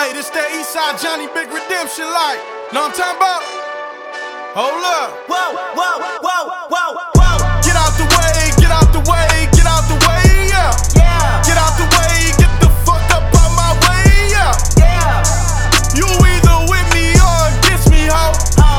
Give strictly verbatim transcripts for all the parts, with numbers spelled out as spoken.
Hey, this that Eastside Johnny Big Redemption like. Know what I'm talking about? Hold up. Whoa, whoa, whoa, whoa, whoa. Get out the way, get out the way, get out the way, yeah. Yeah. Get out the way, get the fuck up out my way, yeah. Yeah. You either with me or against me, ho. Oh.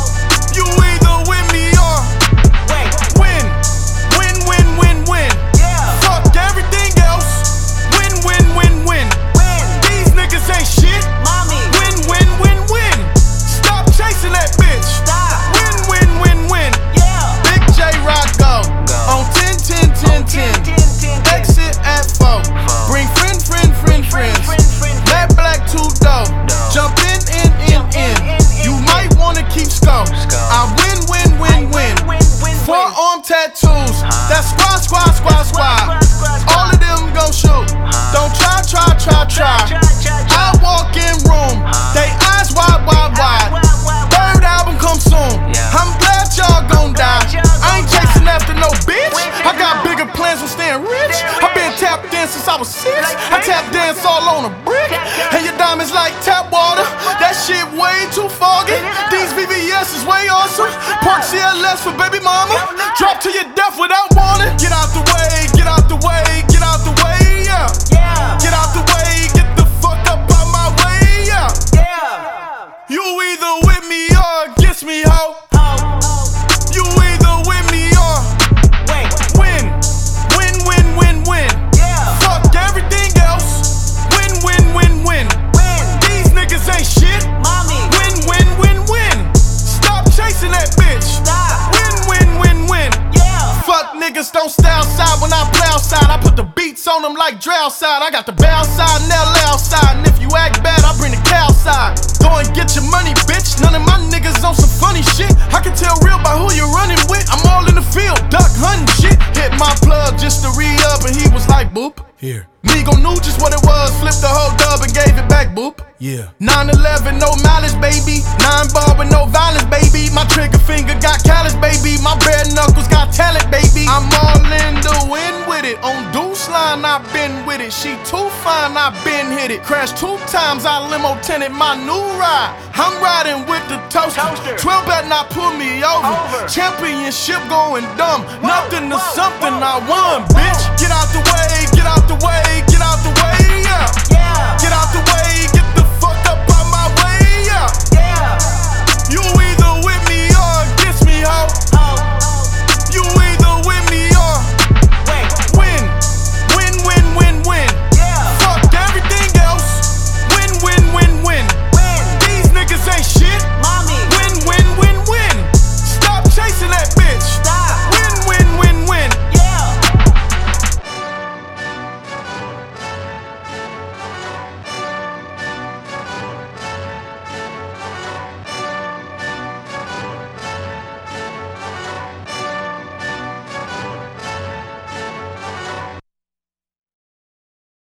You either with me or Wait. win. Win, win, win, win. Yeah. Fuck everything else. Win, win, win, win. Win. These niggas ain't shit. Mommy. Win, win, win, win. Stop chasing that bitch. Stop. Win, win, win, win. Yeah. Big J Rock go. Go. On ten, ten, ten, ten. Exit at four. Bring friend, friend, friend, friends. Friend, friend, Black, black, two dough. Jump in, in, in, in. You might wanna keep score. I win, win, win, win. Win, win, Forearm tattoos. That's squad, squad, squad, squad. All of them gon' shoot. Don't try, try, try, try. I walk in room. They eyes wide, wide, wide. Third album come soon. I'm glad y'all gon' die. I ain't chasing after no bitch. I got bigger plans for staying rich. I been tap dance since I was six. I tap dance all on a brick. And your diamonds like tap water. That shit way too foggy. These V V S is way awesome. Park C L S for baby mama. Drop to your death without warning. Get out the way, get out the way, get out the way, yeah. Yeah. Get out the way, get the fuck up out my way, yeah. Yeah. You either with me or against me, ho. Oh. You either with me or Wait. win. Win, win, win, win. Yeah. Fuck everything else. Win, win, win, win. Win. These niggas ain't shit. Mommy. Win, win, win, win. Stop chasing that bitch. Stop. Win, win, win, win. Yeah. Fuck niggas don't stay outside when I play outside. I put the beats on them like Dre outside. I got the bow side and L outside. And if you act bad, I bring the cow side. Go and get your money, bitch. None of my niggas on some funny shit. I can tell real by who you're running with. I'm all in the field, duck hunting shit. Hit my plug just to re-up and he was like, boop. Here. Migo knew just what it was. Flipped the whole dub and gave it back, boop. Yeah. nine eleven, no mileage, baby. Nine ball with no violence, baby. My trigger finger got callous, baby. My bare knuckles got talent, baby. I'm all in the wind with it. On Deuce line, I been with it. She too fine, I been hit it. Crashed two times, I limo tinted my new ride. I'm riding with the toaster. Toaster. twelve better not pull me over. Over. Championship going dumb. Nothing to whoa, something, whoa, I won, whoa, bitch. whoa. Get out the way, get out the way, get out the way, yeah. Yeah. Get out the way, get the fuck up out my way, yeah. Yeah. You either with me or against me, ho.